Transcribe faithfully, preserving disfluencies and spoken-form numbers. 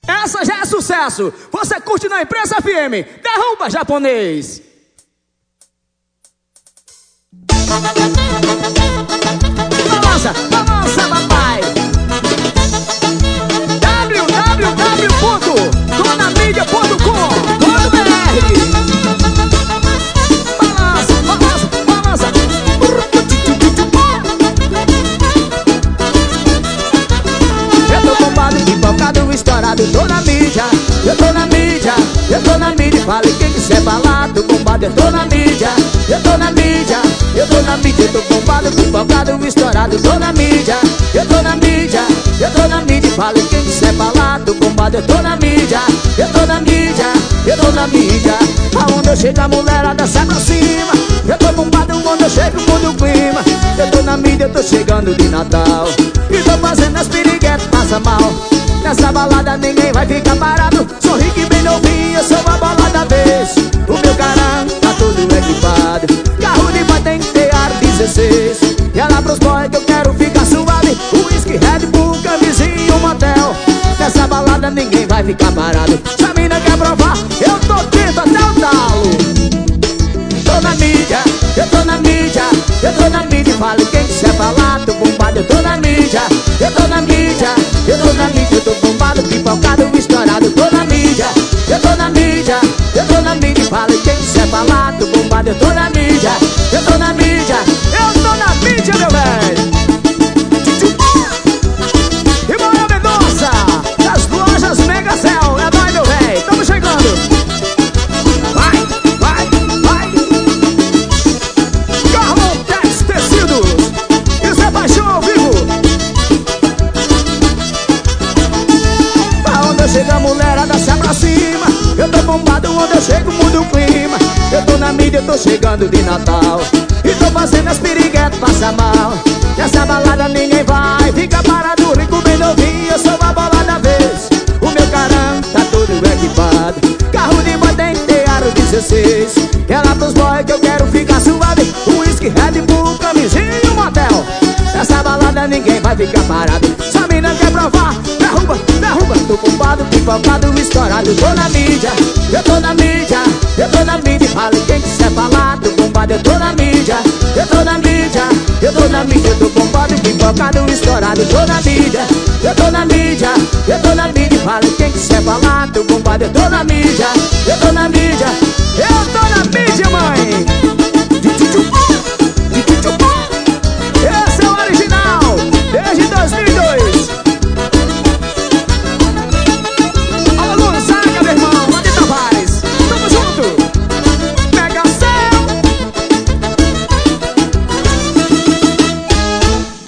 Essa já é sucesso. Você curte na Imprensa F M. Derruba, japonês. Balança, balança, papai. w w w ponto dona mídia ponto com ponto b r. Balança, balança, balança. Eu tô bombado, pipocado, estourado, tô na mídia. Eu tô na mídia, eu tô na mídia. Falei quem quiser falar, tô bombado, eu tô na mídia. Eu tô na mídia, eu tô na mídia. Eu tô bombado, pipocado, estourado, tô na mídia. Eu tô na mídia, eu tô na mídia. Falei quem quiser falar, tô bombado, eu tô na mídia. Eu tô na mídia, eu tô na mídia. Aonde eu chego a mulherada sai pra cima. Eu tô bombado quando eu chego, muda o clima. Eu tô na mídia, eu tô chegando de Natal. E tô fazendo as piriguetas, passa mal. Nessa balada ninguém vai ficar parado. Sou rico e bem novinho, eu sou a bola da vez. O meu caramba tá todo equipado. Carro de pai tem que ter aro dezesseis. E é lá pros boys que eu quero ficar suave. Whisky, Red Bull, camisinha e um motel. Nessa balada ninguém vai ficar parado. Se a mina quer provar, eu tô quente até o talo. Tô na mídia, eu tô na mídia. Eu tô na mídia, fale quem quiser falar. Tô bombado, eu tô na mídia. Eu tô na mídia, eu tô na mídia. Eu tô bombado, pipocado, estourado. Tô na mídia, eu tô na mídia. Eu tô na mídia, fale quem quiser falar. Tô bombado, eu tô na mídia. Eu tô na mídia, eu tô na mídia, meu velho. E Moura Mendonça, das lojas Mega Cell. É nóis, meu velho, tamo chegando. Vai, vai, vai. Carlon Tex Tecidos. Isso é paixão ao vivo. Aonde eu chego a mulherada sai pra cima. Eu tô bombado, onde eu chego muda o clima. Eu tô na mídia, eu tô chegando de Natal. E tô fazendo as piriguetas, passa mal. Nessa balada ninguém vai fica parado, rico bem novinho, eu sou a bola da vez. O meu caramba tá todo equipado. Carro de boy tem que ter aro dezesseis. É lá pros boys que eu quero ficar suave. Whisky, Red Bull, camisinha e um motel. Nessa balada ninguém vai ficar parado. Se a mina quer provar, derruba, derruba. Tô bombado, pipocado, estourado. Tô na mídia, eu tô na mídia. Eu tô na mídia, fale quem quiser falar. Tô bombado, eu tô na mídia. Eu tô na mídia, eu tô na mídia. Eu tô bombado, pipocado, estourado. Tô na mídia, eu tô na mídia. Eu tô na mídia, fale quem quiser falar. Tô bombado, eu tô na mídia. Eu tô na mídia.